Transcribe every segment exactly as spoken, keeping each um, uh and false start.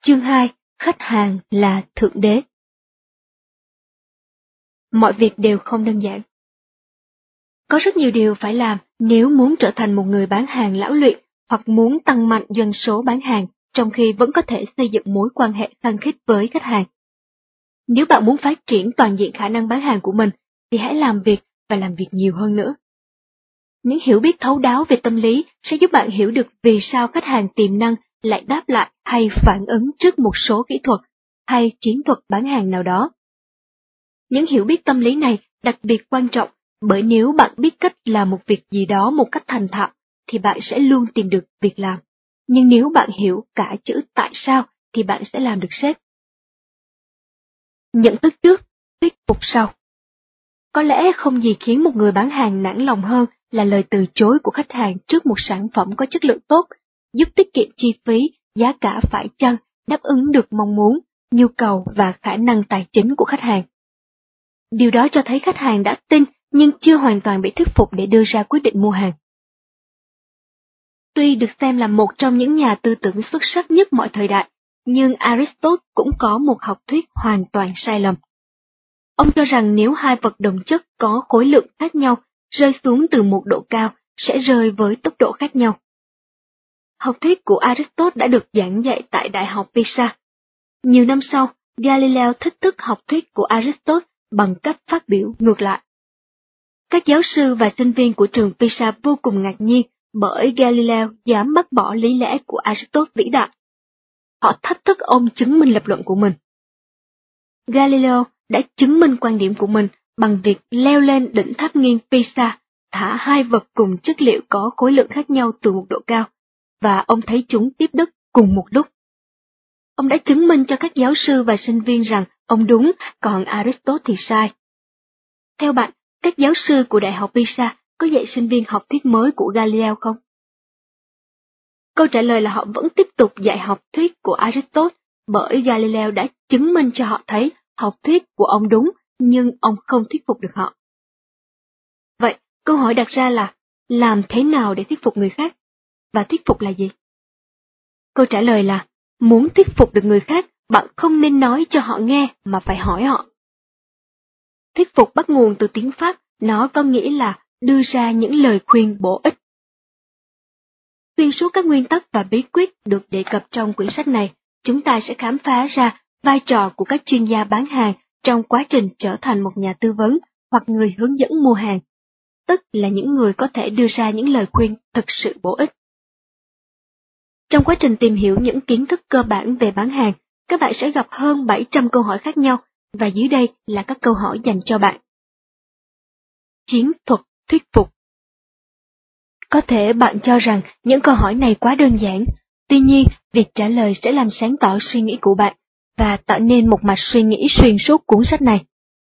Chương hai, khách hàng là Thượng Đế. Mọi việc đều không đơn giản. Có rất nhiều điều phải làm nếu muốn trở thành một người bán hàng lão luyện hoặc muốn tăng mạnh doanh số bán hàng trong khi vẫn có thể xây dựng mối quan hệ khăng khít với khách hàng. Nếu bạn muốn phát triển toàn diện khả năng bán hàng của mình thì hãy làm việc và làm việc nhiều hơn nữa. Những hiểu biết thấu đáo về tâm lý sẽ giúp bạn hiểu được vì sao khách hàng tiềm năng lại đáp lại hay phản ứng trước một số kỹ thuật hay chiến thuật bán hàng nào đó. Những hiểu biết tâm lý này đặc biệt quan trọng bởi nếu bạn biết cách làm một việc gì đó một cách thành thạo thì bạn sẽ luôn tìm được việc làm. Nhưng nếu bạn hiểu cả chữ tại sao thì bạn sẽ làm được sếp. Nhận thức trước, thuyết phục sau. Có lẽ không gì khiến một người bán hàng nản lòng hơn là lời từ chối của khách hàng trước một sản phẩm có chất lượng tốt, giúp tiết kiệm chi phí, giá cả phải chăng, đáp ứng được mong muốn, nhu cầu và khả năng tài chính của khách hàng. Điều đó cho thấy khách hàng đã tin nhưng chưa hoàn toàn bị thuyết phục để đưa ra quyết định mua hàng. Tuy được xem là một trong những nhà tư tưởng xuất sắc nhất mọi thời đại, nhưng Aristotle cũng có một học thuyết hoàn toàn sai lầm. Ông cho rằng nếu hai vật đồng chất có khối lượng khác nhau rơi xuống từ một độ cao sẽ rơi với tốc độ khác nhau. Học thuyết của Aristotle đã được giảng dạy tại Đại học Pisa. Nhiều năm sau, Galileo thách thức học thuyết của Aristotle bằng cách phát biểu ngược lại. Các giáo sư và sinh viên của trường Pisa vô cùng ngạc nhiên bởi Galileo dám bác bỏ lý lẽ của Aristotle vĩ đại. Họ thách thức ông chứng minh lập luận của mình. Galileo đã chứng minh quan điểm của mình bằng việc leo lên đỉnh tháp nghiêng Pisa, thả hai vật cùng chất liệu có khối lượng khác nhau từ một độ cao, và ông thấy chúng tiếp đất cùng một lúc. Ông đã chứng minh cho các giáo sư và sinh viên rằng ông đúng, còn Aristotle thì sai. Theo bạn, các giáo sư của Đại học Pisa có dạy sinh viên học thuyết mới của Galileo không? Câu trả lời là họ vẫn tiếp tục dạy học thuyết của Aristotle, bởi Galileo đã chứng minh cho họ thấy học thuyết của ông đúng, nhưng ông không thuyết phục được họ. Vậy, câu hỏi đặt ra là, làm thế nào để thuyết phục người khác? Và thuyết phục là gì? Câu trả lời là, muốn thuyết phục được người khác, bạn không nên nói cho họ nghe mà phải hỏi họ. Thuyết phục bắt nguồn từ tiếng Pháp, nó có nghĩa là đưa ra những lời khuyên bổ ích. Xuyên suốt các nguyên tắc và bí quyết được đề cập trong quyển sách này, chúng ta sẽ khám phá ra vai trò của các chuyên gia bán hàng trong quá trình trở thành một nhà tư vấn hoặc người hướng dẫn mua hàng, tức là những người có thể đưa ra những lời khuyên thực sự bổ ích. Trong quá trình tìm hiểu những kiến thức cơ bản về bán hàng, các bạn sẽ gặp hơn bảy trăm câu hỏi khác nhau, và dưới đây là các câu hỏi dành cho bạn. Chiến thuật thuyết phục. Có thể bạn cho rằng những câu hỏi này quá đơn giản, tuy nhiên việc trả lời sẽ làm sáng tỏ suy nghĩ của bạn và tạo nên một mạch suy nghĩ xuyên suốt cuốn sách này.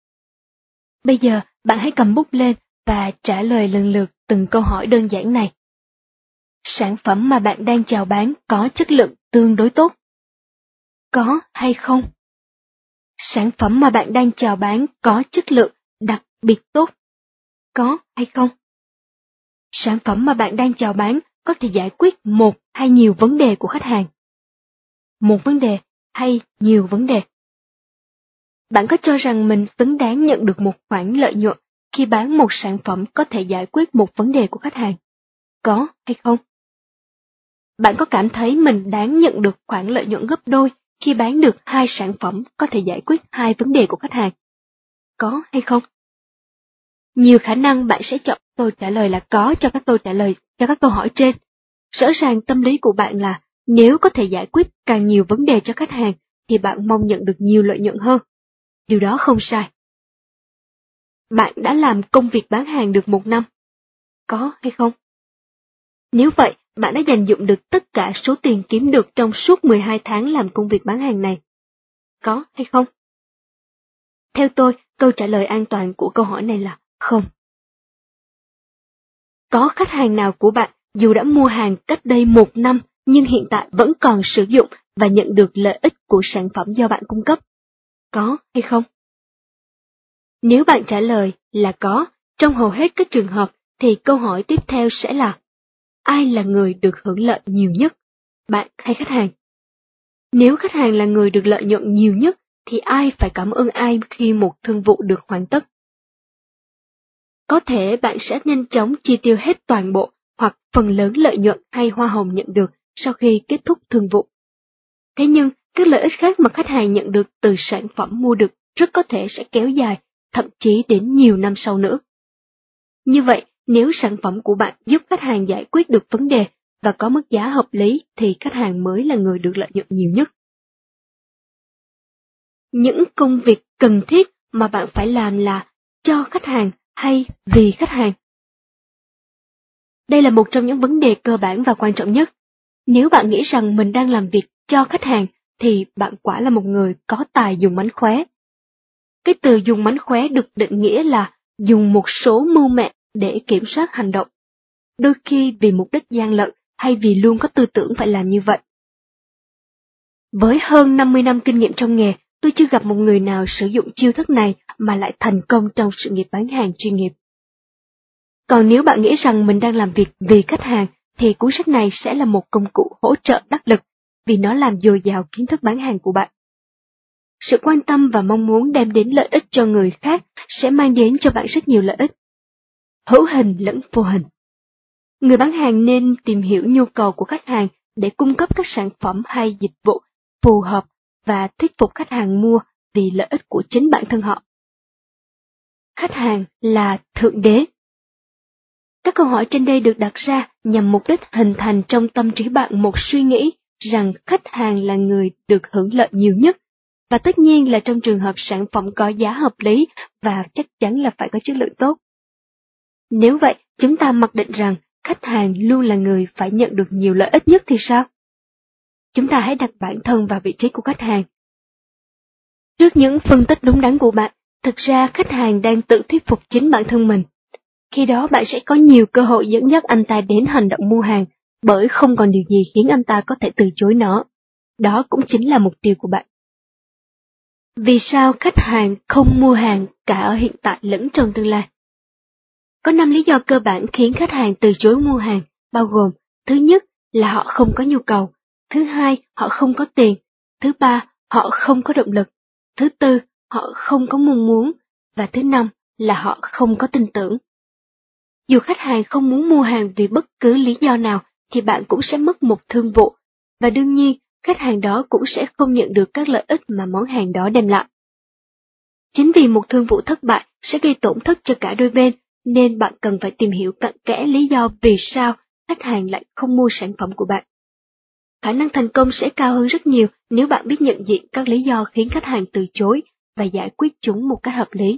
Bây giờ, bạn hãy cầm bút lên và trả lời lần lượt từng câu hỏi đơn giản này. Sản phẩm mà bạn đang chào bán có chất lượng tương đối tốt? Có hay không? Sản phẩm mà bạn đang chào bán có chất lượng đặc biệt tốt? Có hay không? Sản phẩm mà bạn đang chào bán có thể giải quyết một hay nhiều vấn đề của khách hàng? Một vấn đề hay nhiều vấn đề? Bạn có cho rằng mình xứng đáng nhận được một khoản lợi nhuận khi bán một sản phẩm có thể giải quyết một vấn đề của khách hàng? Có hay không? Bạn có cảm thấy mình đáng nhận được khoản lợi nhuận gấp đôi khi bán được hai sản phẩm có thể giải quyết hai vấn đề của khách hàng? Có hay không? Nhiều khả năng bạn sẽ chọn câu trả lời là có cho các câu trả lời cho các câu hỏi trên. Rõ ràng tâm lý của bạn là nếu có thể giải quyết càng nhiều vấn đề cho khách hàng thì bạn mong nhận được nhiều lợi nhuận hơn. Điều đó không sai. Bạn đã làm công việc bán hàng được một năm? Có hay không? Nếu vậy, bạn đã dành dụm được tất cả số tiền kiếm được trong suốt mười hai tháng làm công việc bán hàng này? Có hay không? Theo tôi, câu trả lời an toàn của câu hỏi này là không. Có khách hàng nào của bạn dù đã mua hàng cách đây một năm nhưng hiện tại vẫn còn sử dụng và nhận được lợi ích của sản phẩm do bạn cung cấp? Có hay không? Nếu bạn trả lời là có, trong hầu hết các trường hợp thì câu hỏi tiếp theo sẽ là ai là người được hưởng lợi nhiều nhất, bạn hay khách hàng? Nếu khách hàng là người được lợi nhuận nhiều nhất, thì ai phải cảm ơn ai khi một thương vụ được hoàn tất? Có thể bạn sẽ nhanh chóng chi tiêu hết toàn bộ hoặc phần lớn lợi nhuận hay hoa hồng nhận được sau khi kết thúc thương vụ. Thế nhưng, các lợi ích khác mà khách hàng nhận được từ sản phẩm mua được rất có thể sẽ kéo dài, thậm chí đến nhiều năm sau nữa. Như vậy, nếu sản phẩm của bạn giúp khách hàng giải quyết được vấn đề và có mức giá hợp lý thì khách hàng mới là người được lợi nhuận nhiều nhất. Những công việc cần thiết mà bạn phải làm là cho khách hàng hay vì khách hàng? Đây là một trong những vấn đề cơ bản và quan trọng nhất. Nếu bạn nghĩ rằng mình đang làm việc cho khách hàng thì bạn quả là một người có tài dùng mánh khóe. Cái từ dùng mánh khóe được định nghĩa là dùng một số mưu mẹo để kiểm soát hành động, đôi khi vì mục đích gian lận hay vì luôn có tư tưởng phải làm như vậy. Với hơn năm mươi năm kinh nghiệm trong nghề, tôi chưa gặp một người nào sử dụng chiêu thức này mà lại thành công trong sự nghiệp bán hàng chuyên nghiệp. Còn nếu bạn nghĩ rằng mình đang làm việc vì khách hàng, thì cuốn sách này sẽ là một công cụ hỗ trợ đắc lực vì nó làm dồi dào kiến thức bán hàng của bạn. Sự quan tâm và mong muốn đem đến lợi ích cho người khác sẽ mang đến cho bạn rất nhiều lợi ích, hữu hình lẫn vô hình. Người bán hàng nên tìm hiểu nhu cầu của khách hàng để cung cấp các sản phẩm hay dịch vụ phù hợp và thuyết phục khách hàng mua vì lợi ích của chính bản thân họ. Khách hàng là Thượng Đế. Các câu hỏi trên đây được đặt ra nhằm mục đích hình thành trong tâm trí bạn một suy nghĩ rằng khách hàng là người được hưởng lợi nhiều nhất, và tất nhiên là trong trường hợp sản phẩm có giá hợp lý và chắc chắn là phải có chất lượng tốt. Nếu vậy, chúng ta mặc định rằng khách hàng luôn là người phải nhận được nhiều lợi ích nhất thì sao? Chúng ta hãy đặt bản thân vào vị trí của khách hàng. Trước những phân tích đúng đắn của bạn, thực ra khách hàng đang tự thuyết phục chính bản thân mình. Khi đó bạn sẽ có nhiều cơ hội dẫn dắt anh ta đến hành động mua hàng, bởi không còn điều gì khiến anh ta có thể từ chối nó. Đó cũng chính là mục tiêu của bạn. Vì sao khách hàng không mua hàng cả ở hiện tại lẫn trong tương lai? Có năm lý do cơ bản khiến khách hàng từ chối mua hàng, bao gồm: thứ nhất là họ không có nhu cầu, thứ hai họ không có tiền, thứ ba họ không có động lực, thứ tư họ không có mong muốn, và thứ năm là họ không có tin tưởng. Dù khách hàng không muốn mua hàng vì bất cứ lý do nào thì bạn cũng sẽ mất một thương vụ, và đương nhiên khách hàng đó cũng sẽ không nhận được các lợi ích mà món hàng đó đem lại. Chính vì một thương vụ thất bại sẽ gây tổn thất cho cả đôi bên, nên bạn cần phải tìm hiểu cặn kẽ lý do vì sao khách hàng lại không mua sản phẩm của bạn. Khả năng thành công sẽ cao hơn rất nhiều nếu bạn biết nhận diện các lý do khiến khách hàng từ chối và giải quyết chúng một cách hợp lý.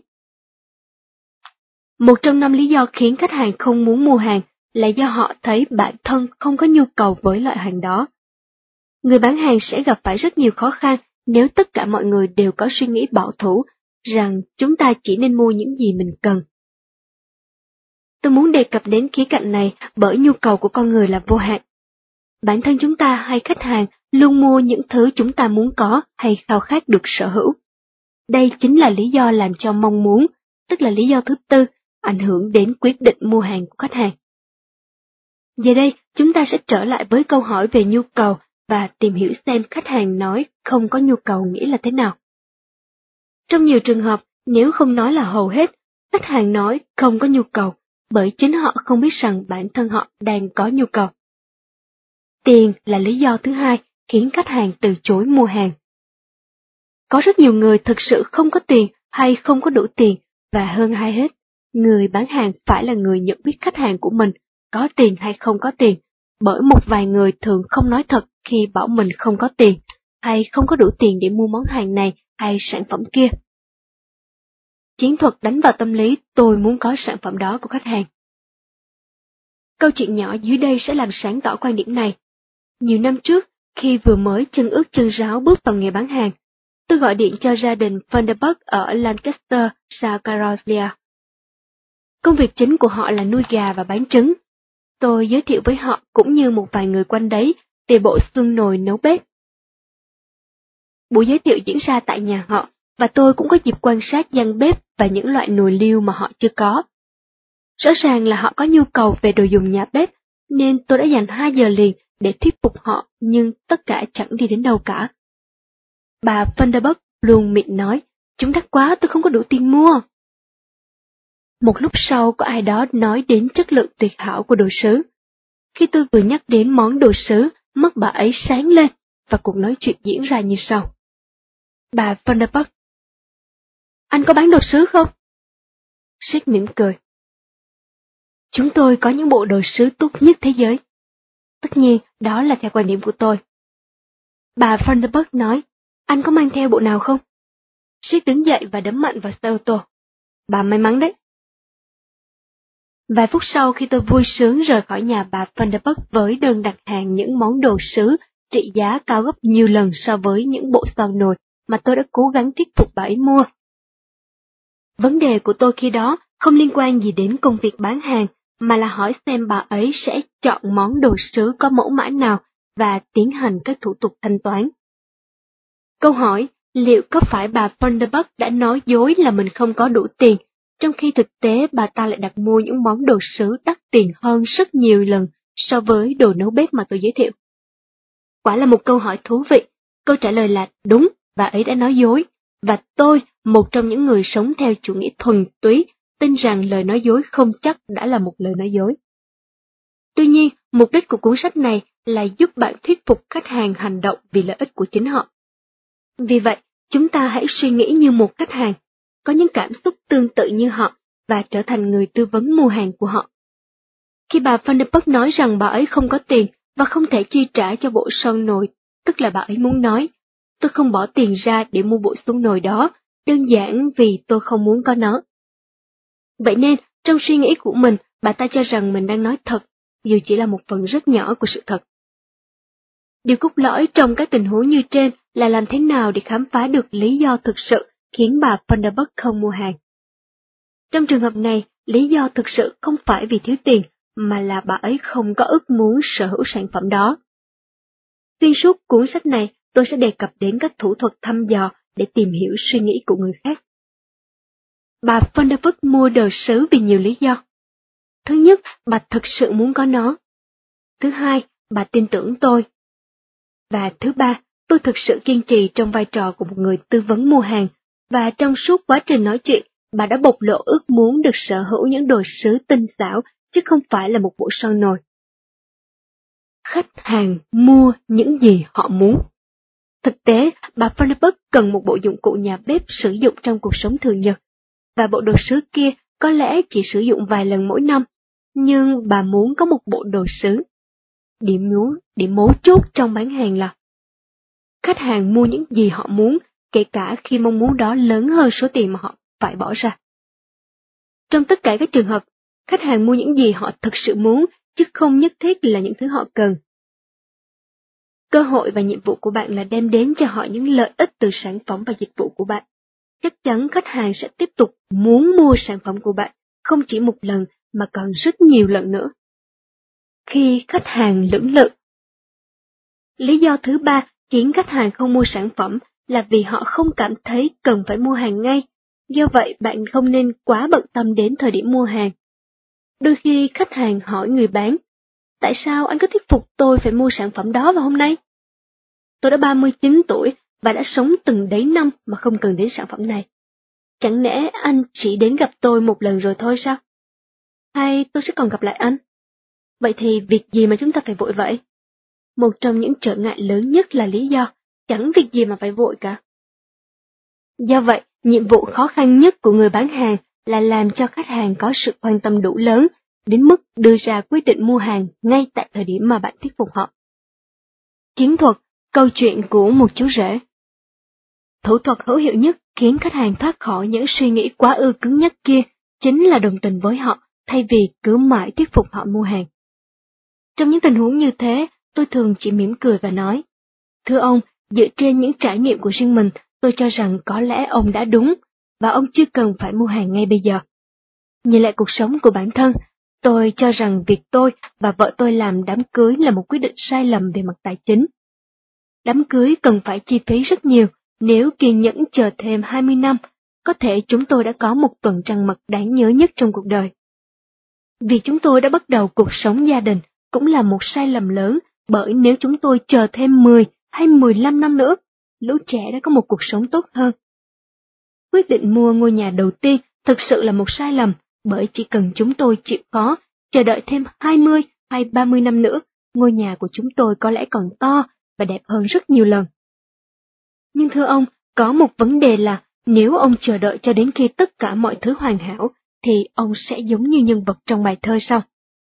Một trong năm lý do khiến khách hàng không muốn mua hàng là do họ thấy bản thân không có nhu cầu với loại hàng đó. Người bán hàng sẽ gặp phải rất nhiều khó khăn nếu tất cả mọi người đều có suy nghĩ bảo thủ rằng chúng ta chỉ nên mua những gì mình cần. Tôi muốn đề cập đến khía cạnh này bởi nhu cầu của con người là vô hạn. Bản thân chúng ta hay khách hàng luôn mua những thứ chúng ta muốn có hay khao khát được sở hữu. Đây chính là lý do làm cho mong muốn, tức là lý do thứ tư, ảnh hưởng đến quyết định mua hàng của khách hàng. Giờ đây, chúng ta sẽ trở lại với câu hỏi về nhu cầu và tìm hiểu xem khách hàng nói không có nhu cầu nghĩa là thế nào. Trong nhiều trường hợp, nếu không nói là hầu hết, khách hàng nói không có nhu cầu, bởi chính họ không biết rằng bản thân họ đang có nhu cầu. Tiền là lý do thứ hai khiến khách hàng từ chối mua hàng. Có rất nhiều người thực sự không có tiền hay không có đủ tiền, và hơn ai hết, người bán hàng phải là người nhận biết khách hàng của mình có tiền hay không có tiền, bởi một vài người thường không nói thật khi bảo mình không có tiền, hay không có đủ tiền để mua món hàng này hay sản phẩm kia. Chiến thuật đánh vào tâm lý tôi muốn có sản phẩm đó của khách hàng. Câu chuyện nhỏ dưới đây sẽ làm sáng tỏ quan điểm này. Nhiều năm trước, khi vừa mới chân ướt chân ráo bước vào nghề bán hàng, tôi gọi điện cho gia đình Vanderbuck ở Lancaster, South Carolina. Công việc chính của họ là nuôi gà và bán trứng. Tôi giới thiệu với họ cũng như một vài người quanh đấy về bộ xương nồi nấu bếp. Buổi giới thiệu diễn ra tại nhà họ, và tôi cũng có dịp quan sát gian bếp và những loại nồi liêu mà họ chưa có. Rõ ràng là họ có nhu cầu về đồ dùng nhà bếp, nên tôi đã dành hai giờ liền để thuyết phục họ, nhưng tất cả chẳng đi đến đâu cả. Bà Vanderburg luôn miệng nói, chúng đắt quá, tôi không có đủ tiền mua. Một lúc sau có ai đó nói đến chất lượng tuyệt hảo của đồ sứ. Khi tôi vừa nhắc đến món đồ sứ, mắt bà ấy sáng lên, và cuộc nói chuyện diễn ra như sau. Bà Vanderburg, anh có bán đồ sứ không? Sếp mỉm cười. Chúng tôi có những bộ đồ sứ tốt nhất thế giới. Tất nhiên, đó là theo quan điểm của tôi. Bà Vanderburg nói, anh có mang theo bộ nào không? Sếp đứng dậy và đấm mạnh vào xe ô tô. Bà may mắn đấy. Vài phút sau khi tôi vui sướng rời khỏi nhà bà Vanderburg với đơn đặt hàng những món đồ sứ trị giá cao gấp nhiều lần so với những bộ son nồi mà tôi đã cố gắng thuyết phục bà ấy mua. Vấn đề của tôi khi đó không liên quan gì đến công việc bán hàng, mà là hỏi xem bà ấy sẽ chọn món đồ sứ có mẫu mã nào và tiến hành các thủ tục thanh toán. Câu hỏi, liệu có phải bà Vanderburg đã nói dối là mình không có đủ tiền, trong khi thực tế bà ta lại đặt mua những món đồ sứ đắt tiền hơn rất nhiều lần so với đồ nấu bếp mà tôi giới thiệu? Quả là một câu hỏi thú vị. Câu trả lời là đúng, bà ấy đã nói dối, và tôi, một trong những người sống theo chủ nghĩa thuần túy, tin rằng lời nói dối không chắc đã là một lời nói dối. Tuy nhiên, mục đích của cuốn sách này là giúp bạn thuyết phục khách hàng hành động vì lợi ích của chính họ. Vì vậy, chúng ta hãy suy nghĩ như một khách hàng, có những cảm xúc tương tự như họ và trở thành người tư vấn mua hàng của họ. Khi bà Vanderburg nói rằng bà ấy không có tiền và không thể chi trả cho bộ son nồi, tức là bà ấy muốn nói, tôi không bỏ tiền ra để mua bộ son nồi đó, đơn giản vì tôi không muốn có nó. Vậy nên, trong suy nghĩ của mình, bà ta cho rằng mình đang nói thật, dù chỉ là một phần rất nhỏ của sự thật. Điều cốt lõi trong các tình huống như trên là làm thế nào để khám phá được lý do thực sự khiến bà Vanderburg không mua hàng. Trong trường hợp này, lý do thực sự không phải vì thiếu tiền, mà là bà ấy không có ước muốn sở hữu sản phẩm đó. Xuyên suốt cuốn sách này, tôi sẽ đề cập đến các thủ thuật thăm dò để tìm hiểu suy nghĩ của người khác. Bà Vanderburg mua đồ sứ vì nhiều lý do. Thứ nhất, bà thực sự muốn có nó. Thứ hai, bà tin tưởng tôi. Và thứ ba, tôi thực sự kiên trì trong vai trò của một người tư vấn mua hàng, và trong suốt quá trình nói chuyện, bà đã bộc lộ ước muốn được sở hữu những đồ sứ tinh xảo, chứ không phải là một bộ son nồi. Khách hàng mua những gì họ muốn. Thực tế, bà Vanderburg cần một bộ dụng cụ nhà bếp sử dụng trong cuộc sống thường nhật, và bộ đồ sứ kia có lẽ chỉ sử dụng vài lần mỗi năm, nhưng bà muốn có một bộ đồ sứ. Điểm mấu, điểm mấu chốt trong bán hàng là khách hàng mua những gì họ muốn, kể cả khi mong muốn đó lớn hơn số tiền mà họ phải bỏ ra. Trong tất cả các trường hợp, khách hàng mua những gì họ thực sự muốn, chứ không nhất thiết là những thứ họ cần. Cơ hội và nhiệm vụ của bạn là đem đến cho họ những lợi ích từ sản phẩm và dịch vụ của bạn. Chắc chắn khách hàng sẽ tiếp tục muốn mua sản phẩm của bạn, không chỉ một lần mà còn rất nhiều lần nữa. Khi khách hàng lưỡng lự. Lý do thứ ba khiến khách hàng không mua sản phẩm là vì họ không cảm thấy cần phải mua hàng ngay, do vậy bạn không nên quá bận tâm đến thời điểm mua hàng. Đôi khi khách hàng hỏi người bán, tại sao anh có thuyết phục tôi phải mua sản phẩm đó vào hôm nay? Tôi đã ba mươi chín tuổi và đã sống từng đấy năm mà không cần đến sản phẩm này. Chẳng lẽ anh chỉ đến gặp tôi một lần rồi thôi sao? Hay tôi sẽ còn gặp lại anh? Vậy thì việc gì mà chúng ta phải vội vậy? Một trong những trở ngại lớn nhất là lý do, chẳng việc gì mà phải vội cả. Do vậy, nhiệm vụ khó khăn nhất của người bán hàng là làm cho khách hàng có sự quan tâm đủ lớn, đến mức đưa ra quyết định mua hàng ngay tại thời điểm mà bạn thuyết phục họ. Chiến thuật, câu chuyện của một chú rể. Thủ thuật hữu hiệu nhất khiến khách hàng thoát khỏi những suy nghĩ quá ư cứng nhắc kia chính là đồng tình với họ, thay vì cứ mãi thuyết phục họ mua hàng. Trong những tình huống như thế, tôi thường chỉ mỉm cười và nói, thưa ông, dựa trên những trải nghiệm của riêng mình, tôi cho rằng có lẽ ông đã đúng, và ông chưa cần phải mua hàng ngay bây giờ. Nhìn lại cuộc sống của bản thân, tôi cho rằng việc tôi và vợ tôi làm đám cưới là một quyết định sai lầm về mặt tài chính. Đám cưới cần phải chi phí rất nhiều, nếu kiên nhẫn chờ thêm hai mươi năm, có thể chúng tôi đã có một tuần trăng mật đáng nhớ nhất trong cuộc đời. Vì chúng tôi đã bắt đầu cuộc sống gia đình, cũng là một sai lầm lớn, bởi nếu chúng tôi chờ thêm mười hay mười lăm năm nữa, lũ trẻ đã có một cuộc sống tốt hơn. Quyết định mua ngôi nhà đầu tiên thực sự là một sai lầm, bởi chỉ cần chúng tôi chịu khó, chờ đợi thêm hai mươi hay ba mươi năm nữa, ngôi nhà của chúng tôi có lẽ còn to và đẹp hơn rất nhiều lần. Nhưng thưa ông, có một vấn đề là nếu ông chờ đợi cho đến khi tất cả mọi thứ hoàn hảo, thì ông sẽ giống như nhân vật trong bài thơ sau.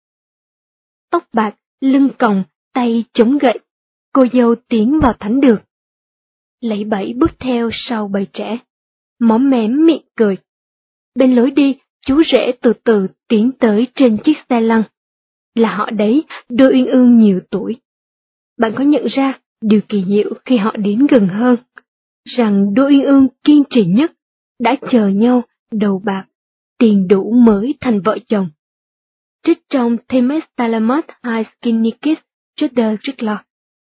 Tóc bạc, lưng còng, tay chống gậy, cô dâu tiến vào thánh đường. Lẫy bẫy bước theo sau bầy trẻ, móm mém miệng cười. Bên lối đi, chú rể từ từ tiến tới trên chiếc xe lăn. Là họ đấy, đôi uyên ương nhiều tuổi. Bạn có nhận ra điều kỳ diệu khi họ đến gần hơn, rằng đôi uyên ương kiên trì nhất đã chờ nhau, đầu bạc, tiền đủ mới thành vợ chồng. Trích trong Themistalamus hai Skinikis Juder Tricklaw.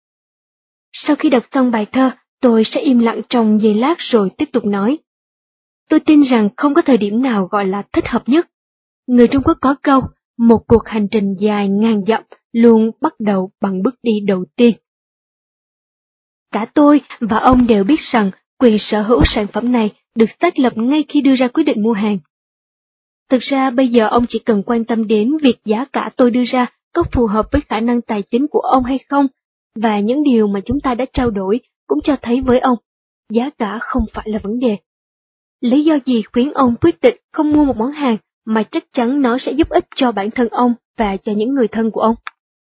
Sau khi đọc xong bài thơ, tôi sẽ im lặng trong giây lát rồi tiếp tục nói. Tôi tin rằng không có thời điểm nào gọi là thích hợp nhất. Người Trung Quốc có câu, một cuộc hành trình dài ngàn dặm luôn bắt đầu bằng bước đi đầu tiên. Cả tôi và ông đều biết rằng quyền sở hữu sản phẩm này được xác lập ngay khi đưa ra quyết định mua hàng. Thực ra bây giờ ông chỉ cần quan tâm đến việc giá cả tôi đưa ra có phù hợp với khả năng tài chính của ông hay không, và những điều mà chúng ta đã trao đổi cũng cho thấy với ông, giá cả không phải là vấn đề. Lý do gì khiến ông quyết định không mua một món hàng mà chắc chắn nó sẽ giúp ích cho bản thân ông và cho những người thân của ông?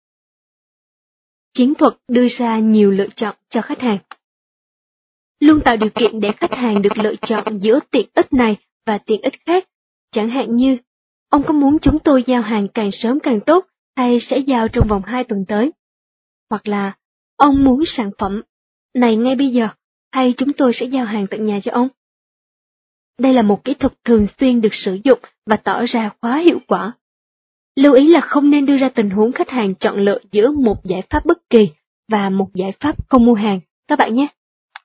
Chiến thuật đưa ra nhiều lựa chọn cho khách hàng. Luôn tạo điều kiện để khách hàng được lựa chọn giữa tiện ích này và tiện ích khác. Chẳng hạn như, ông có muốn chúng tôi giao hàng càng sớm càng tốt hay sẽ giao trong vòng hai tuần tới? Hoặc là, ông muốn sản phẩm này ngay bây giờ hay chúng tôi sẽ giao hàng tận nhà cho ông? Đây là một kỹ thuật thường xuyên được sử dụng và tỏ ra khá hiệu quả. Lưu ý là không nên đưa ra tình huống khách hàng chọn lựa giữa một giải pháp bất kỳ và một giải pháp không mua hàng, các bạn nhé.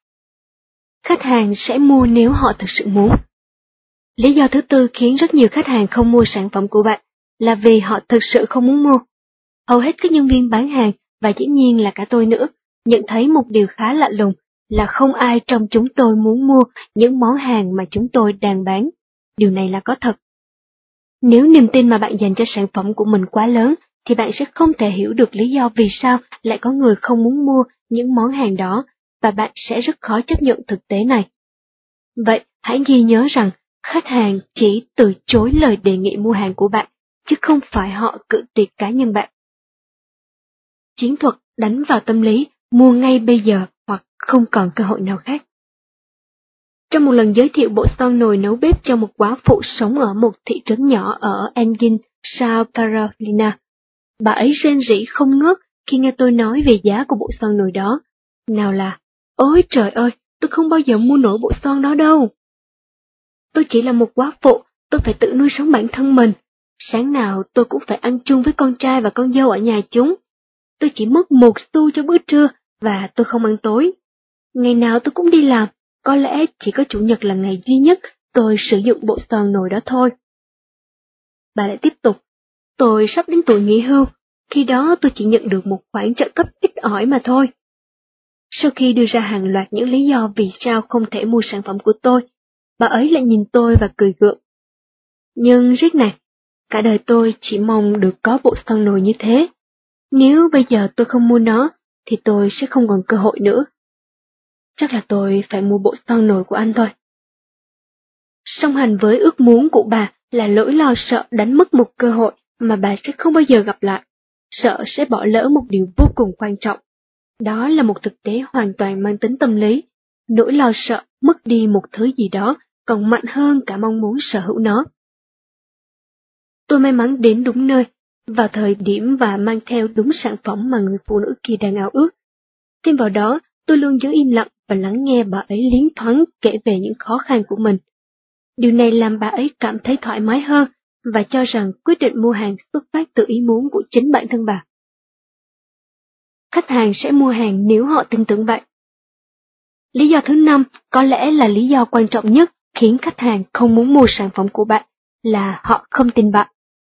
Khách hàng sẽ mua nếu họ thực sự muốn. Lý do thứ tư khiến rất nhiều khách hàng không mua sản phẩm của bạn là vì họ thực sự không muốn mua. Hầu hết các nhân viên bán hàng, và dĩ nhiên là cả tôi nữa, nhận thấy một điều khá lạ lùng là không ai trong chúng tôi muốn mua những món hàng mà chúng tôi đang bán. Điều này là có thật. Nếu niềm tin mà bạn dành cho sản phẩm của mình quá lớn, thì bạn sẽ không thể hiểu được lý do vì sao lại có người không muốn mua những món hàng đó, và bạn sẽ rất khó chấp nhận thực tế này. Vậy, hãy ghi nhớ rằng, khách hàng chỉ từ chối lời đề nghị mua hàng của bạn, chứ không phải họ cự tuyệt cá nhân bạn. Chiến thuật đánh vào tâm lý, mua ngay bây giờ hoặc không còn cơ hội nào khác. Trong một lần giới thiệu bộ son nồi nấu bếp cho một góa phụ sống ở một thị trấn nhỏ ở Ensign, South Carolina, bà ấy rên rỉ không ngớt khi nghe tôi nói về giá của bộ son nồi đó. Nào là, ôi trời ơi, tôi không bao giờ mua nổi bộ son đó đâu. Tôi chỉ là một góa phụ, tôi phải tự nuôi sống bản thân mình. Sáng nào tôi cũng phải ăn chung với con trai và con dâu ở nhà chúng. Tôi chỉ mất một xu cho bữa trưa và tôi không ăn tối. Ngày nào tôi cũng đi làm, có lẽ chỉ có chủ nhật là ngày duy nhất tôi sử dụng bộ son nồi đó thôi. Bà lại tiếp tục, tôi sắp đến tuổi nghỉ hưu, khi đó tôi chỉ nhận được một khoản trợ cấp ít ỏi mà thôi. Sau khi đưa ra hàng loạt những lý do vì sao không thể mua sản phẩm của tôi, bà ấy lại nhìn tôi và cười gượng. Nhưng Rick này, cả đời tôi chỉ mong được có bộ son nồi như thế. Nếu bây giờ tôi không mua nó, thì tôi sẽ không còn cơ hội nữa. Chắc là tôi phải mua bộ son nồi của anh thôi. Song hành với ước muốn của bà là nỗi lo sợ đánh mất một cơ hội mà bà sẽ không bao giờ gặp lại, sợ sẽ bỏ lỡ một điều vô cùng quan trọng. Đó là một thực tế hoàn toàn mang tính tâm lý, nỗi lo sợ mất đi một thứ gì đó còn mạnh hơn cả mong muốn sở hữu nó. Tôi may mắn đến đúng nơi, vào thời điểm và mang theo đúng sản phẩm mà người phụ nữ kia đang ao ước. Thêm vào đó, tôi luôn giữ im lặng và lắng nghe bà ấy liến thoáng kể về những khó khăn của mình. Điều này làm bà ấy cảm thấy thoải mái hơn và cho rằng quyết định mua hàng xuất phát từ ý muốn của chính bản thân bà. Khách hàng sẽ mua hàng nếu họ tin tưởng vậy. Lý do thứ năm có lẽ là lý do quan trọng nhất khiến khách hàng không muốn mua sản phẩm của bạn là họ không tin bạn.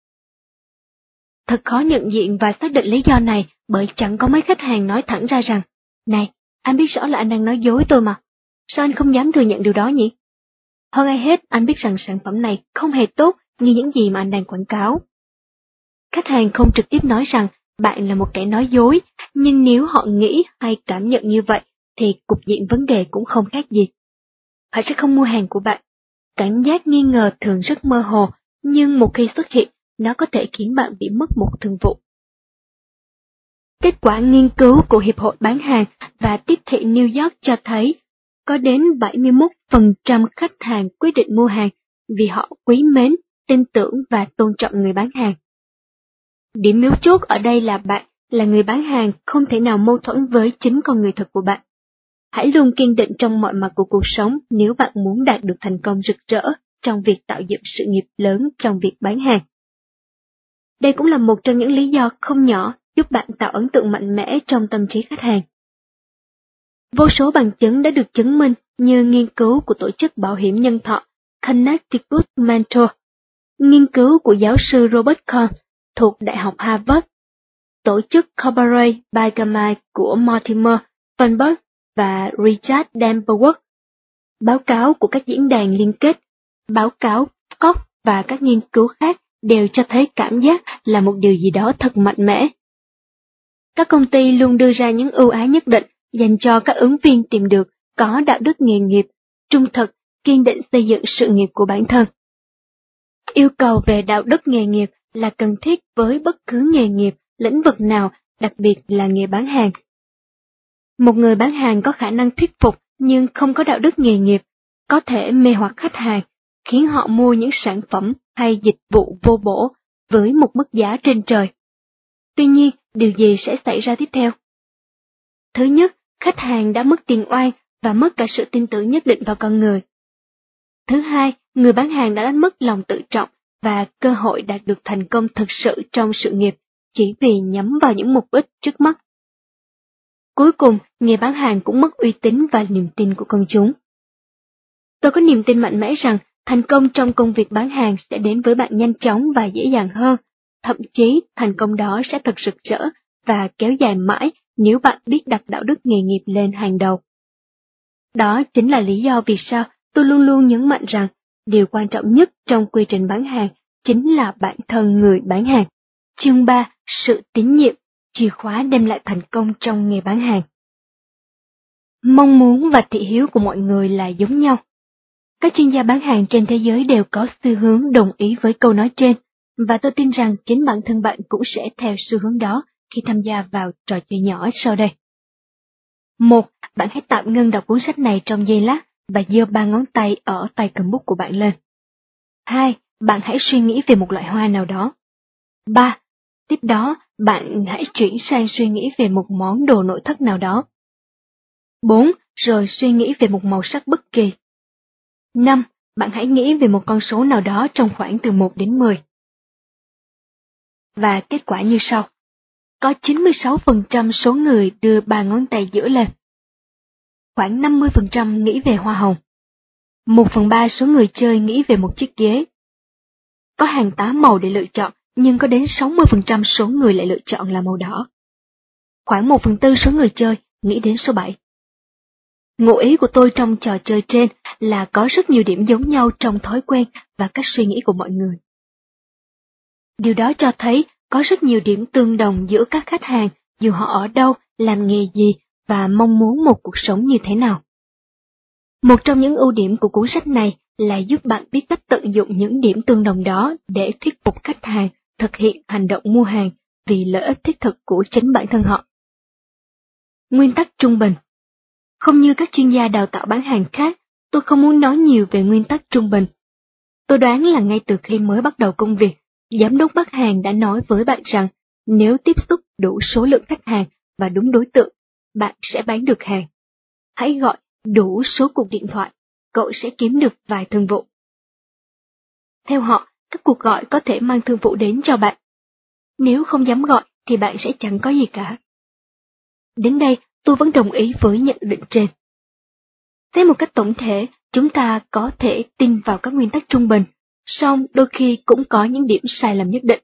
Thật khó nhận diện và xác định lý do này bởi chẳng có mấy khách hàng nói thẳng ra rằng, này, anh biết rõ là anh đang nói dối tôi mà. Sao anh không dám thừa nhận điều đó nhỉ? Hơn ai hết, anh biết rằng sản phẩm này không hề tốt như những gì mà anh đang quảng cáo. Khách hàng không trực tiếp nói rằng bạn là một kẻ nói dối, nhưng nếu họ nghĩ hay cảm nhận như vậy, thì cục diện vấn đề cũng không khác gì. Họ sẽ không mua hàng của bạn. Cảm giác nghi ngờ thường rất mơ hồ, nhưng một khi xuất hiện, nó có thể khiến bạn bị mất một thương vụ. Kết quả nghiên cứu của Hiệp hội Bán hàng và Tiếp thị New York cho thấy, có đến bảy mươi mốt phần trăm khách hàng quyết định mua hàng vì họ quý mến, tin tưởng và tôn trọng người bán hàng. Điểm mấu chốt ở đây là bạn, là người bán hàng, không thể nào mâu thuẫn với chính con người thật của bạn. Hãy luôn kiên định trong mọi mặt của cuộc sống nếu bạn muốn đạt được thành công rực rỡ trong việc tạo dựng sự nghiệp lớn trong việc bán hàng. Đây cũng là một trong những lý do không nhỏ giúp bạn tạo ấn tượng mạnh mẽ trong tâm trí khách hàng. Vô số bằng chứng đã được chứng minh như nghiên cứu của tổ chức bảo hiểm nhân thọ Connecticut Mentor, nghiên cứu của giáo sư Robert Cohn thuộc Đại học Harvard, tổ chức Corporate Bigamy của Mortimer Fernberg và Richard Demperworth, báo cáo của các diễn đàn liên kết, báo cáo Cox và các nghiên cứu khác đều cho thấy cảm giác là một điều gì đó thật mạnh mẽ. Các công ty luôn đưa ra những ưu ái nhất định dành cho các ứng viên tìm được có đạo đức nghề nghiệp, trung thực, kiên định xây dựng sự nghiệp của bản thân. Yêu cầu về đạo đức nghề nghiệp là cần thiết với bất cứ nghề nghiệp, lĩnh vực nào, đặc biệt là nghề bán hàng. Một người bán hàng có khả năng thuyết phục nhưng không có đạo đức nghề nghiệp, có thể mê hoặc khách hàng, khiến họ mua những sản phẩm hay dịch vụ vô bổ với một mức giá trên trời. Tuy nhiên, điều gì sẽ xảy ra tiếp theo? Thứ nhất, khách hàng đã mất tiền oan và mất cả sự tin tưởng nhất định vào con người. Thứ hai, người bán hàng đã đánh mất lòng tự trọng và cơ hội đạt được thành công thực sự trong sự nghiệp chỉ vì nhắm vào những mục đích trước mắt. Cuối cùng, nghề bán hàng cũng mất uy tín và niềm tin của công chúng. Tôi có niềm tin mạnh mẽ rằng thành công trong công việc bán hàng sẽ đến với bạn nhanh chóng và dễ dàng hơn, thậm chí thành công đó sẽ thật rực rỡ và kéo dài mãi nếu bạn biết đặt đạo đức nghề nghiệp lên hàng đầu. Đó chính là lý do vì sao tôi luôn luôn nhấn mạnh rằng điều quan trọng nhất trong quy trình bán hàng chính là bản thân người bán hàng. Chương ba. Sự tín nhiệm, chìa khóa đem lại thành công trong nghề bán hàng. Mong muốn và thị hiếu của mọi người là giống nhau. Các chuyên gia bán hàng trên thế giới đều có xu hướng đồng ý với câu nói trên, và tôi tin rằng chính bản thân bạn cũng sẽ theo xu hướng đó khi tham gia vào trò chơi nhỏ sau đây. Một, bạn hãy tạm ngưng đọc cuốn sách này trong giây lát và giơ ba ngón tay ở tay cầm bút của bạn lên. Hai, bạn hãy suy nghĩ về một loại hoa nào đó. Ba, tiếp đó bạn hãy chuyển sang suy nghĩ về một món đồ nội thất nào đó. Bốn, rồi suy nghĩ về một màu sắc bất kỳ. Năm, bạn hãy nghĩ về một con số nào đó trong khoảng từ một đến mười. Và kết quả như sau. Có chín mươi sáu phần trăm số người đưa ba ngón tay giữa lên. Khoảng năm mươi phần trăm nghĩ về hoa hồng. Một phần ba số người chơi nghĩ về một chiếc ghế. Có hàng tá màu để lựa chọn, nhưng có đến sáu mươi phần trăm số người lại lựa chọn là màu đỏ. Khoảng một phần tư số người chơi nghĩ đến số bảy. Ngụ ý của tôi trong trò chơi trên là có rất nhiều điểm giống nhau trong thói quen và cách suy nghĩ của mọi người. Điều đó cho thấy có rất nhiều điểm tương đồng giữa các khách hàng, dù họ ở đâu, làm nghề gì và mong muốn một cuộc sống như thế nào. Một trong những ưu điểm của cuốn sách này là giúp bạn biết cách tận dụng những điểm tương đồng đó để thuyết phục khách hàng thực hiện hành động mua hàng vì lợi ích thiết thực của chính bản thân họ. Nguyên tắc trung bình. Không như các chuyên gia đào tạo bán hàng khác, tôi không muốn nói nhiều về nguyên tắc trung bình. Tôi đoán là ngay từ khi mới bắt đầu công việc, giám đốc bán hàng đã nói với bạn rằng nếu tiếp xúc đủ số lượng khách hàng và đúng đối tượng, bạn sẽ bán được hàng. Hãy gọi đủ số cuộc điện thoại, cậu sẽ kiếm được vài thương vụ. Theo họ, các cuộc gọi có thể mang thương vụ đến cho bạn. Nếu không dám gọi thì bạn sẽ chẳng có gì cả. Đến đây, tôi vẫn đồng ý với nhận định trên. Thế một cách tổng thể, chúng ta có thể tin vào các nguyên tắc trung bình, song đôi khi cũng có những điểm sai lầm nhất định.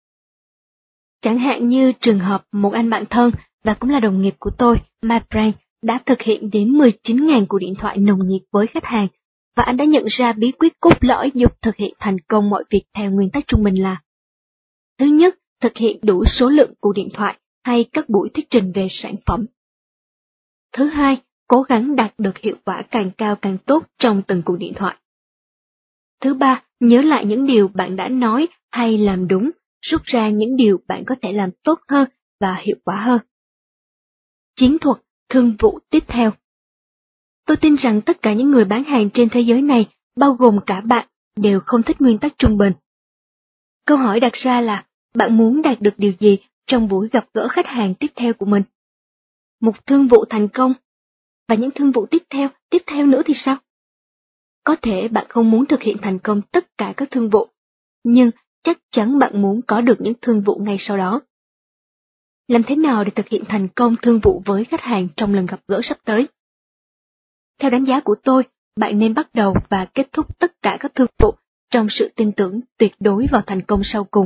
Chẳng hạn như trường hợp một anh bạn thân và cũng là đồng nghiệp của tôi, Matt Brand, đã thực hiện đến mười chín nghìn cuộc điện thoại nồng nhiệt với khách hàng, và anh đã nhận ra bí quyết cốt lõi giúp thực hiện thành công mọi việc theo nguyên tắc trung bình là: thứ nhất, thực hiện đủ số lượng cuộc điện thoại hay các buổi thuyết trình về sản phẩm. Thứ hai, cố gắng đạt được hiệu quả càng cao càng tốt trong từng cuộc điện thoại. Thứ ba, nhớ lại những điều bạn đã nói hay làm đúng, rút ra những điều bạn có thể làm tốt hơn và hiệu quả hơn. Chiến thuật thương vụ tiếp theo. Tôi tin rằng tất cả những người bán hàng trên thế giới này, bao gồm cả bạn, đều không thích nguyên tắc trung bình. Câu hỏi đặt ra là, bạn muốn đạt được điều gì trong buổi gặp gỡ khách hàng tiếp theo của mình? Một thương vụ thành công. Và những thương vụ tiếp theo, tiếp theo nữa thì sao? Có thể bạn không muốn thực hiện thành công tất cả các thương vụ, nhưng chắc chắn bạn muốn có được những thương vụ ngay sau đó. Làm thế nào để thực hiện thành công thương vụ với khách hàng trong lần gặp gỡ sắp tới? Theo đánh giá của tôi, bạn nên bắt đầu và kết thúc tất cả các thương vụ trong sự tin tưởng tuyệt đối vào thành công sau cùng.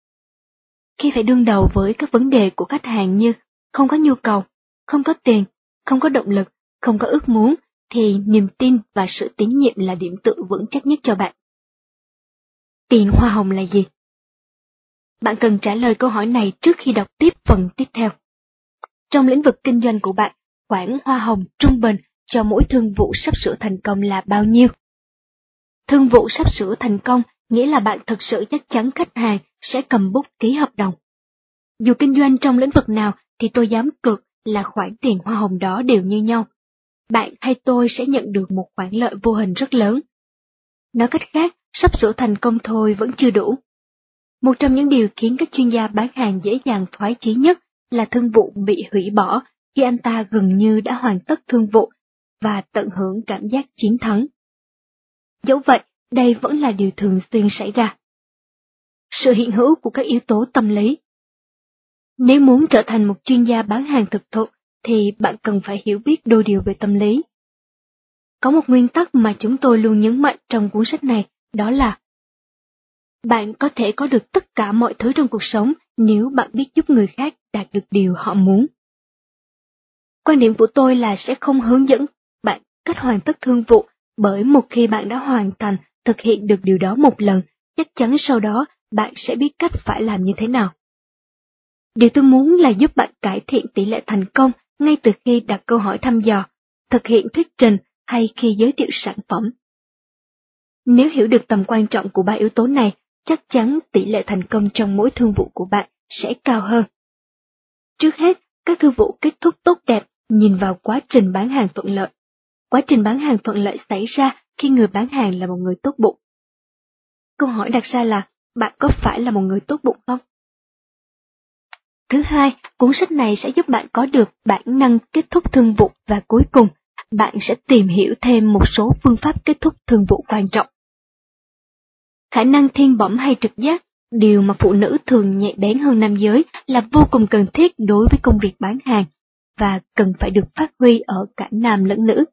Khi phải đương đầu với các vấn đề của khách hàng như không có nhu cầu, không có tiền, không có động lực, không có ước muốn, thì niềm tin và sự tín nhiệm là điểm tựa vững chắc nhất cho bạn. Tiền hoa hồng là gì? Bạn cần trả lời câu hỏi này trước khi đọc tiếp phần tiếp theo. Trong lĩnh vực kinh doanh của bạn, khoản hoa hồng trung bình cho mỗi thương vụ sắp sửa thành công là bao nhiêu? Thương vụ sắp sửa thành công nghĩa là bạn thực sự chắc chắn khách hàng sẽ cầm bút ký hợp đồng. Dù kinh doanh trong lĩnh vực nào thì tôi dám cược là khoản tiền hoa hồng đó đều như nhau. Bạn hay tôi sẽ nhận được một khoản lợi vô hình rất lớn. Nói cách khác, sắp sửa thành công thôi vẫn chưa đủ. Một trong những điều khiến các chuyên gia bán hàng dễ dàng thoái chí nhất là thương vụ bị hủy bỏ khi anh ta gần như đã hoàn tất thương vụ và tận hưởng cảm giác chiến thắng. Dẫu vậy, đây vẫn là điều thường xuyên xảy ra. Sự hiện hữu của các yếu tố tâm lý. Nếu muốn trở thành một chuyên gia bán hàng thực thụ, thì bạn cần phải hiểu biết đôi điều về tâm lý. Có một nguyên tắc mà chúng tôi luôn nhấn mạnh trong cuốn sách này, đó là bạn có thể có được tất cả mọi thứ trong cuộc sống nếu bạn biết giúp người khác đạt được điều họ muốn. Quan điểm của tôi là sẽ không hướng dẫn bạn cách hoàn tất thương vụ, bởi một khi bạn đã hoàn thành thực hiện được điều đó một lần, chắc chắn sau đó bạn sẽ biết cách phải làm như thế nào. Điều tôi muốn là giúp bạn cải thiện tỷ lệ thành công ngay từ khi đặt câu hỏi thăm dò, thực hiện thuyết trình hay khi giới thiệu sản phẩm. Nếu hiểu được tầm quan trọng của ba yếu tố này, chắc chắn tỷ lệ thành công trong mỗi thương vụ của bạn sẽ cao hơn. Trước hết, các thương vụ kết thúc tốt đẹp nhìn vào quá trình bán hàng thuận lợi. Quá trình bán hàng thuận lợi xảy ra khi người bán hàng là một người tốt bụng. Câu hỏi đặt ra là, bạn có phải là một người tốt bụng không? Thứ hai, cuốn sách này sẽ giúp bạn có được bản năng kết thúc thương vụ, và cuối cùng, bạn sẽ tìm hiểu thêm một số phương pháp kết thúc thương vụ quan trọng. Khả năng thiên bẩm hay trực giác, điều mà phụ nữ thường nhạy bén hơn nam giới, là vô cùng cần thiết đối với công việc bán hàng, và cần phải được phát huy ở cả nam lẫn nữ.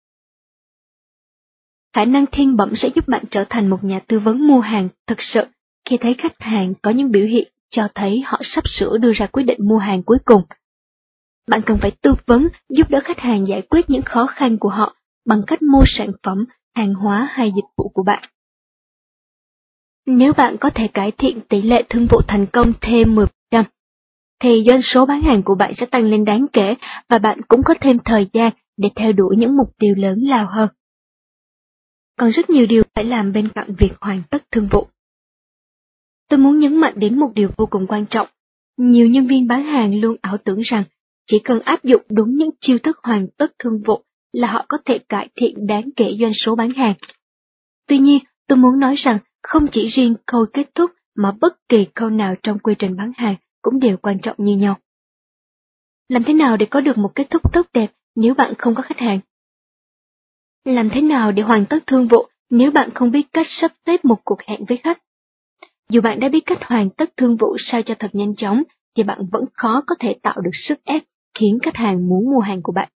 Khả năng thiên bẩm sẽ giúp bạn trở thành một nhà tư vấn mua hàng thực sự khi thấy khách hàng có những biểu hiện cho thấy họ sắp sửa đưa ra quyết định mua hàng cuối cùng. Bạn cần phải tư vấn, giúp đỡ khách hàng giải quyết những khó khăn của họ bằng cách mua sản phẩm, hàng hóa hay dịch vụ của bạn. Nếu bạn có thể cải thiện tỷ lệ thương vụ thành công thêm mười phần trăm, thì doanh số bán hàng của bạn sẽ tăng lên đáng kể, và bạn cũng có thêm thời gian để theo đuổi những mục tiêu lớn lao hơn. Còn rất nhiều điều phải làm bên cạnh việc hoàn tất thương vụ. Tôi muốn nhấn mạnh đến một điều vô cùng quan trọng. Nhiều nhân viên bán hàng luôn ảo tưởng rằng chỉ cần áp dụng đúng những chiêu thức hoàn tất thương vụ là họ có thể cải thiện đáng kể doanh số bán hàng. Tuy nhiên, tôi muốn nói rằng không chỉ riêng khâu kết thúc mà bất kỳ khâu nào trong quy trình bán hàng cũng đều quan trọng như nhau. Làm thế nào để có được một kết thúc tốt đẹp nếu bạn không có khách hàng? Làm thế nào để hoàn tất thương vụ nếu bạn không biết cách sắp xếp một cuộc hẹn với khách? Dù bạn đã biết cách hoàn tất thương vụ sao cho thật nhanh chóng, thì bạn vẫn khó có thể tạo được sức ép khiến khách hàng muốn mua hàng của bạn.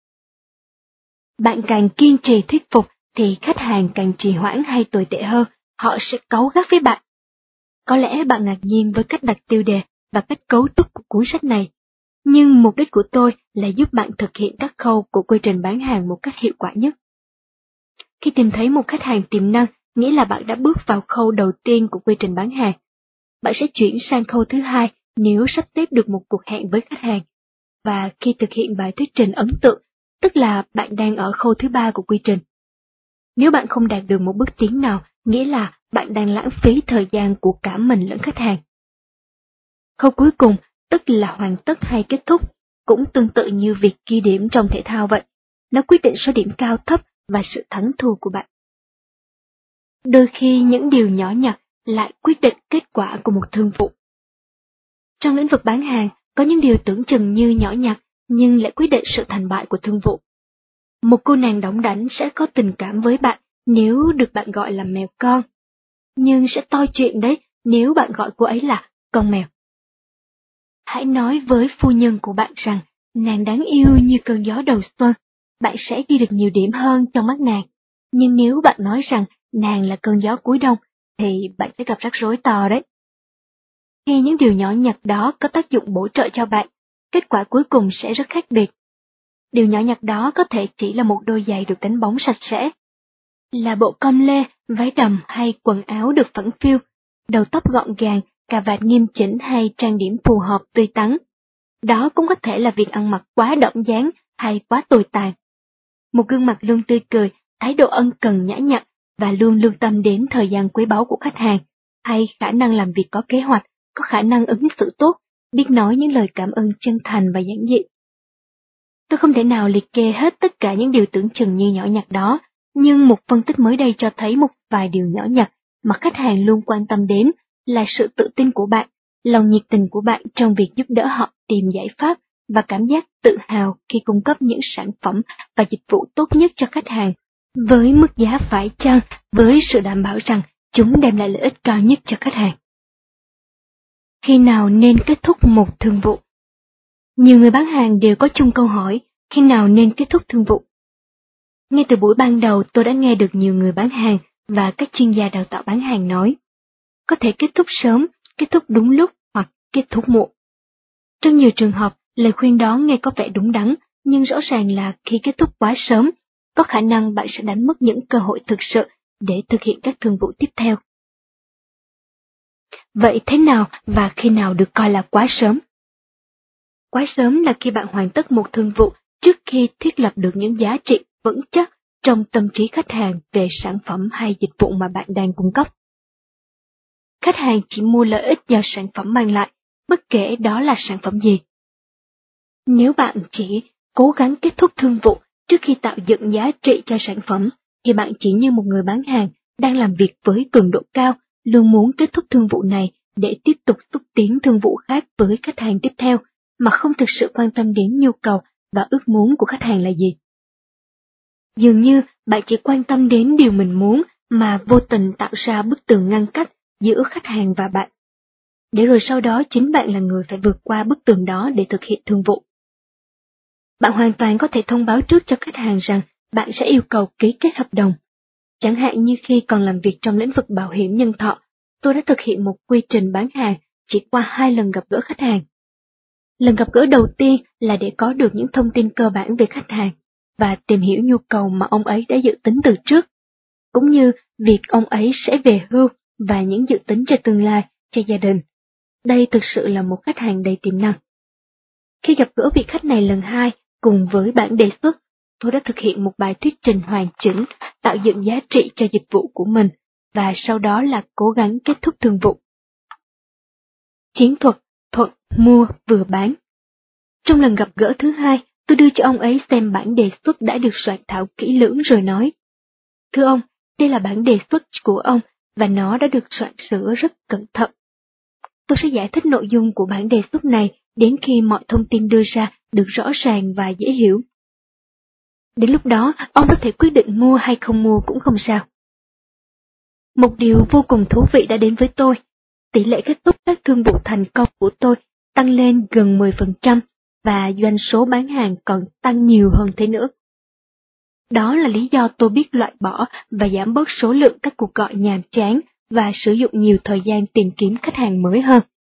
Bạn càng kiên trì thuyết phục thì khách hàng càng trì hoãn, hay tồi tệ hơn, họ sẽ cáu gắt với bạn. Có lẽ bạn ngạc nhiên với cách đặt tiêu đề và cách cấu trúc của cuốn sách này. nhưng mục đích của tôi là giúp bạn thực hiện các khâu của quy trình bán hàng một cách hiệu quả nhất. Khi tìm thấy một khách hàng tiềm năng, nghĩa là bạn đã bước vào khâu đầu tiên của quy trình bán hàng. Bạn sẽ chuyển sang khâu thứ hai nếu sắp xếp được một cuộc hẹn với khách hàng. Và khi thực hiện bài thuyết trình ấn tượng, tức là bạn đang ở khâu thứ ba của quy trình. Nếu bạn không đạt được một bước tiến nào, nghĩa là bạn đang lãng phí thời gian của cả mình lẫn khách hàng. Khâu cuối cùng, tức là hoàn tất hay kết thúc, cũng tương tự như việc ghi điểm trong thể thao vậy. Nó quyết định số điểm cao thấp và sự thắng thua của bạn. Đôi khi những điều nhỏ nhặt lại quyết định kết quả của một thương vụ. Trong lĩnh vực bán hàng, có những điều tưởng chừng như nhỏ nhặt nhưng lại quyết định sự thành bại của thương vụ. Một cô nàng đỏng đảnh sẽ có tình cảm với bạn nếu được bạn gọi là mèo con, nhưng sẽ toi chuyện đấy nếu bạn gọi cô ấy là con mèo. Hãy nói với phu nhân của bạn rằng nàng đáng yêu như cơn gió đầu xuân, bạn sẽ ghi được nhiều điểm hơn trong mắt nàng. Nhưng nếu bạn nói rằng nàng là cơn gió cuối đông, thì bạn sẽ gặp rắc rối to đấy. Khi những điều nhỏ nhặt đó có tác dụng bổ trợ cho bạn, kết quả cuối cùng sẽ rất khác biệt. Điều nhỏ nhặt đó có thể chỉ là một đôi giày được đánh bóng sạch sẽ, là bộ com lê, váy đầm hay quần áo được phẳng phiu, đầu tóc gọn gàng, cà vạt nghiêm chỉnh hay trang điểm phù hợp tươi tắn. Đó cũng có thể là việc ăn mặc quá đỏng dáng hay quá tồi tàn. Một gương mặt luôn tươi cười, thái độ ân cần nhã nhặn và luôn lưu tâm đến thời gian quý báu của khách hàng, hay khả năng làm việc có kế hoạch, có khả năng ứng xử tốt, biết nói những lời cảm ơn chân thành và giản dị. Tôi không thể nào liệt kê hết tất cả những điều tưởng chừng như nhỏ nhặt đó, nhưng một phân tích mới đây cho thấy một vài điều nhỏ nhặt mà khách hàng luôn quan tâm đến là sự tự tin của bạn, lòng nhiệt tình của bạn trong việc giúp đỡ họ tìm giải pháp và cảm giác tự hào khi cung cấp những sản phẩm và dịch vụ tốt nhất cho khách hàng, với mức giá phải chăng, với sự đảm bảo rằng chúng đem lại lợi ích cao nhất cho khách hàng. Khi nào nên kết thúc một thương vụ? Nhiều người bán hàng đều có chung câu hỏi, khi nào nên kết thúc thương vụ? Ngay từ buổi ban đầu tôi đã nghe được nhiều người bán hàng và các chuyên gia đào tạo bán hàng nói, có thể kết thúc sớm, kết thúc đúng lúc hoặc kết thúc muộn. Trong nhiều trường hợp, lời khuyên đó nghe có vẻ đúng đắn, nhưng rõ ràng là khi kết thúc quá sớm, có khả năng bạn sẽ đánh mất những cơ hội thực sự để thực hiện các thương vụ tiếp theo. Vậy thế nào và khi nào được coi là quá sớm? Quá sớm là khi bạn hoàn tất một thương vụ trước khi thiết lập được những giá trị vững chắc trong tâm trí khách hàng về sản phẩm hay dịch vụ mà bạn đang cung cấp. Khách hàng chỉ mua lợi ích do sản phẩm mang lại, bất kể đó là sản phẩm gì. Nếu bạn chỉ cố gắng kết thúc thương vụ trước khi tạo dựng giá trị cho sản phẩm, thì bạn chỉ như một người bán hàng đang làm việc với cường độ cao, luôn muốn kết thúc thương vụ này để tiếp tục xúc tiến thương vụ khác với khách hàng tiếp theo, mà không thực sự quan tâm đến nhu cầu và ước muốn của khách hàng là gì. Dường như bạn chỉ quan tâm đến điều mình muốn mà vô tình tạo ra bức tường ngăn cách giữa khách hàng và bạn. Để rồi sau đó chính bạn là người phải vượt qua bức tường đó để thực hiện thương vụ. Bạn hoàn toàn có thể thông báo trước cho khách hàng rằng bạn sẽ yêu cầu ký kết hợp đồng. Chẳng hạn như khi còn làm việc trong lĩnh vực bảo hiểm nhân thọ, tôi đã thực hiện một quy trình bán hàng chỉ qua hai lần gặp gỡ khách hàng. Lần gặp gỡ đầu tiên là để có được những thông tin cơ bản về khách hàng và tìm hiểu nhu cầu mà ông ấy đã dự tính từ trước, cũng như việc ông ấy sẽ về hưu và những dự tính cho tương lai, cho gia đình. Đây thực sự là một khách hàng đầy tiềm năng. Khi gặp gỡ vị khách này lần hai, cùng với bản đề xuất, tôi đã thực hiện một bài thuyết trình hoàn chỉnh, tạo dựng giá trị cho dịch vụ của mình, và sau đó là cố gắng kết thúc thương vụ. Chiến thuật thuận mua vừa bán. Trong lần gặp gỡ thứ hai, tôi đưa cho ông ấy xem bản đề xuất đã được soạn thảo kỹ lưỡng rồi nói: Thưa ông, đây là bản đề xuất của ông và nó đã được soạn sửa rất cẩn thận. Tôi sẽ giải thích nội dung của bản đề xuất này đến khi mọi thông tin đưa ra được rõ ràng và dễ hiểu. Đến lúc đó, ông có thể quyết định mua hay không mua cũng không sao. Một điều vô cùng thú vị đã đến với tôi. Tỷ lệ kết thúc các thương vụ thành công của tôi tăng lên gần mười phần trăm và doanh số bán hàng còn tăng nhiều hơn thế nữa. Đó là lý do tôi biết loại bỏ và giảm bớt số lượng các cuộc gọi nhàm chán và sử dụng nhiều thời gian tìm kiếm khách hàng mới hơn.